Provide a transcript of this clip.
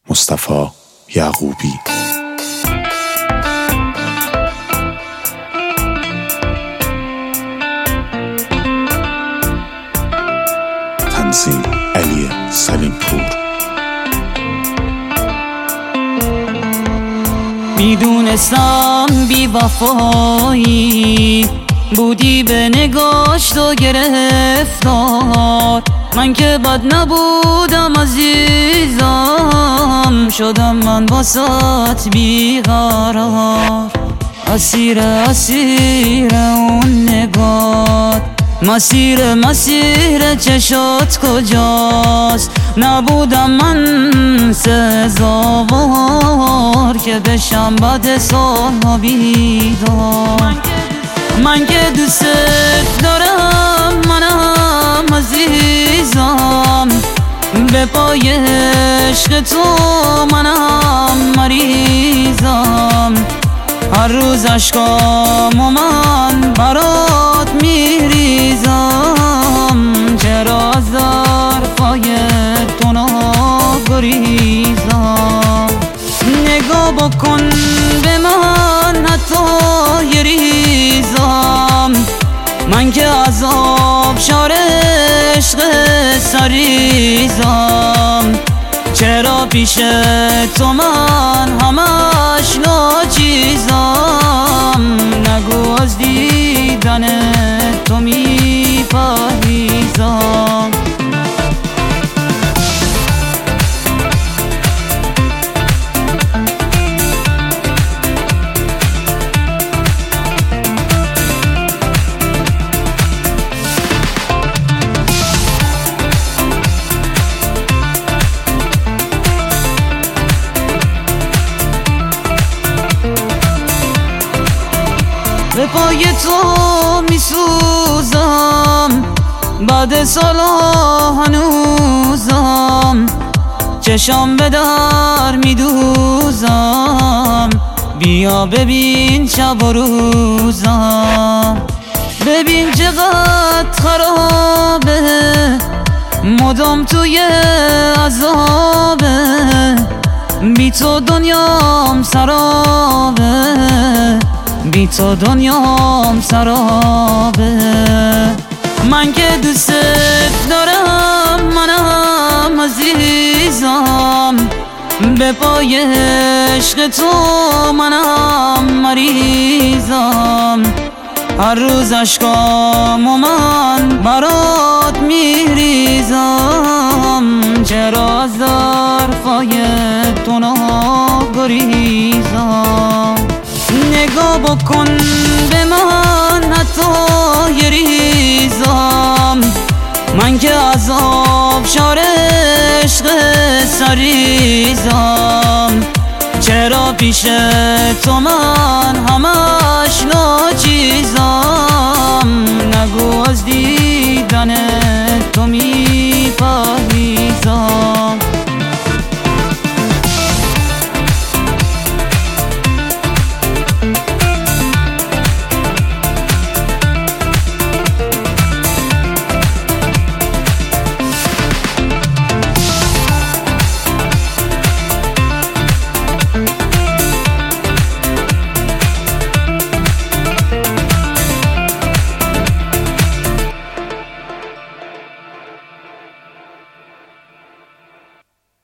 مصطفی یعقوبی. تنظیم علی سلیمپور. میدونستم بی وفایی بودی، به نگاش تو گرفتار. من که بد نبودم عزیزم، شدم من واسات بیقرار. اسیر اون نگات، مسیر چشات کجاست؟ نبودم من سزاوار که بشم بعد سالها بیدار. من که دوست دارم، منم عزیزم، به پای عشق تو منم مریضم. هر روز عشقامو من برات میریزم، چرا از ظرفای تو نگریزم؟ نگاه بکن به من حتی یه ریزم، من که از آبشار عشق سریزم. چرا پیش تو من همش ناچیزم؟ نگو از دیدن تو میپریزم. به پای تو میسوزم، بعد سالا هنوزم. چشام به در میدوزم، بیا ببین شب و روزم. ببین چقدر خرابه، مدام توی عذابه. بی تو دنیام سرابه، بی تو دنیام سرابه. من که دوست دارم، منم عزیزم، به پای عشق تو منم مریضم. هر روز عشقامو من برات میریزم، چرا از ظرفای تو نگریزم؟ نگاه بکن به من حتی یه ریزم، من که از آبشار عشق سریزم. چرا پیش تو من همش ناچیزم؟ نگو از دیدن تو میپریزم.